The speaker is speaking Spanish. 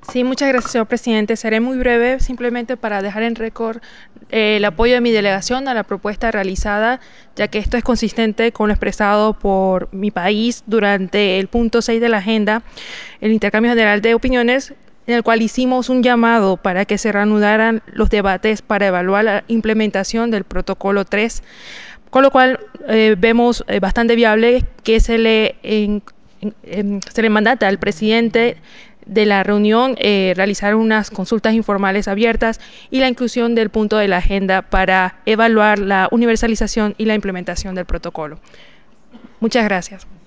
Sí, muchas gracias, señor presidente. Seré muy breve, simplemente para dejar en récord el apoyo de mi delegación a la propuesta realizada, ya que esto es consistente con lo expresado por mi país durante el punto 6 de la agenda, el intercambio general de opiniones, en el cual hicimos un llamado para que se reanudaran los debates para evaluar la implementación del protocolo 3, con lo cual vemos bastante viable que se le mandata al presidente de la reunión realizar unas consultas informales abiertas y la inclusión del punto de la agenda para evaluar la universalización y la implementación del protocolo. Muchas gracias.